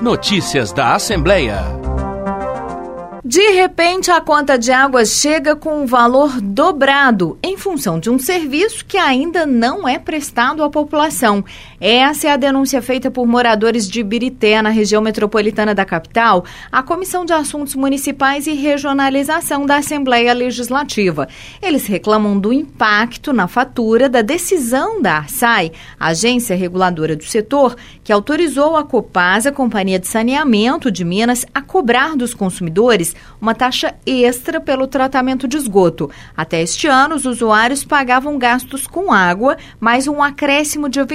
Notícias da Assembleia. De repente, a conta de água chega com um valor dobrado em função de um serviço que ainda não é prestado à população. Essa é a denúncia feita por moradores de Ibirité, na região metropolitana da capital, à Comissão de Assuntos Municipais e Regionalização da Assembleia Legislativa. Eles reclamam do impacto na fatura da decisão da ARSAI, a agência reguladora do setor, que autorizou a Copasa, Companhia de Saneamento de Minas, a cobrar dos consumidores uma taxa extra pelo tratamento de esgoto. Até este ano, os usuários pagavam gastos com água, mais um acréscimo de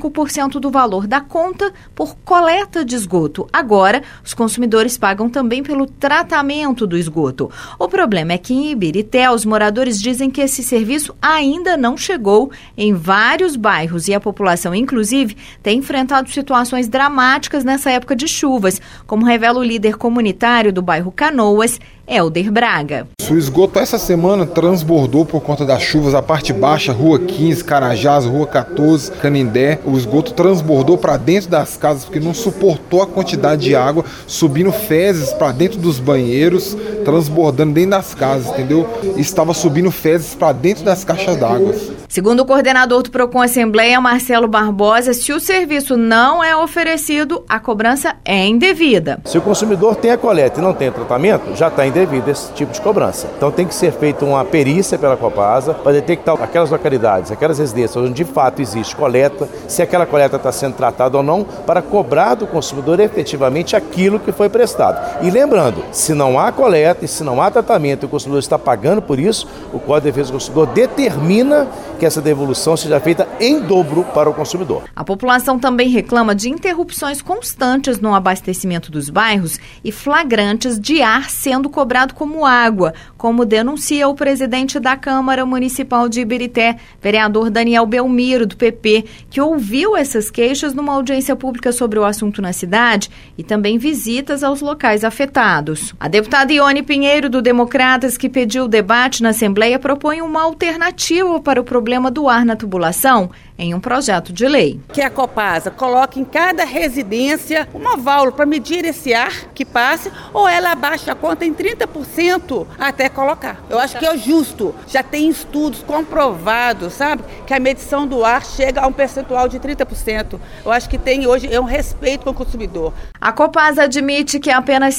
25% do valor da conta por coleta de esgoto. Agora, os consumidores pagam também pelo tratamento do esgoto. O problema é que em Ibirité, os moradores dizem que esse serviço ainda não chegou em vários bairros e a população, inclusive, tem enfrentado situações dramáticas nessa época de chuvas, como revela o líder comunitário do bairro Canoas, Helder Braga. O esgoto essa semana transbordou por conta das chuvas, a parte baixa, Rua 15, Carajás, Rua 14, Canindé. O esgoto transbordou para dentro das casas porque não suportou a quantidade de água, subindo fezes para dentro dos banheiros, transbordando dentro das casas, entendeu? Estava subindo fezes para dentro das caixas d'água. Segundo o coordenador do Procon Assembleia, Marcelo Barbosa, se o serviço não é oferecido, a cobrança é indevida. Se o consumidor tem a coleta e não tem tratamento, já está indevido esse tipo de cobrança. Então tem que ser feita uma perícia pela Copasa para detectar aquelas localidades, aquelas residências onde de fato existe coleta, se aquela coleta está sendo tratada ou não, para cobrar do consumidor efetivamente aquilo que foi prestado. E lembrando, se não há coleta e se não há tratamento e o consumidor está pagando por isso, o Código de Defesa do Consumidor determina que essa devolução seja feita em dobro para o consumidor. A população também reclama de interrupções constantes no abastecimento dos bairros e flagrantes de ar sendo cobrado como água, como denuncia o presidente da Câmara Municipal de Ibirité, vereador Daniel Belmiro, do PP, que ouviu essas queixas numa audiência pública sobre o assunto na cidade e também visitas aos locais afetados. A deputada Ione Pinheiro, do Democratas, que pediu o debate na Assembleia, propõe uma alternativa para o problema do ar na tubulação em um projeto de lei. Que a Copasa coloque em cada residência uma válvula para medir esse ar que passe, ou ela abaixa a conta em 30% até colocar. Eu acho que é justo. Já tem estudos comprovados, sabe? Que a medição do ar chega a um percentual de 30%. Eu acho que tem hoje um respeito com o consumidor. A Copasa admite que apenas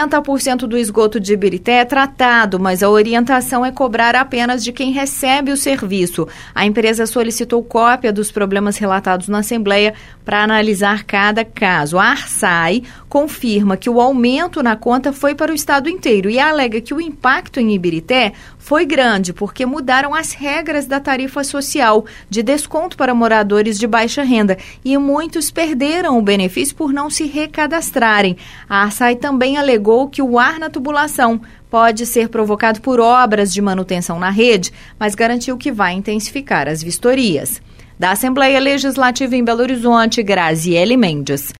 60% do esgoto de Ibirité é tratado, mas a orientação é cobrar apenas de quem recebe o serviço. A empresa solicitou cópia dos problemas relatados na Assembleia para analisar cada caso. A ARSAI confirma que o aumento na conta foi para o estado inteiro e alega que o impacto em Ibirité foi grande porque mudaram as regras da tarifa social de desconto para moradores de baixa renda e muitos perderam o benefício por não se recadastrarem. A ARSAI também alegou que o ar na tubulação pode ser provocado por obras de manutenção na rede, mas garantiu que vai intensificar as vistorias. Da Assembleia Legislativa em Belo Horizonte, Graziele Mendes.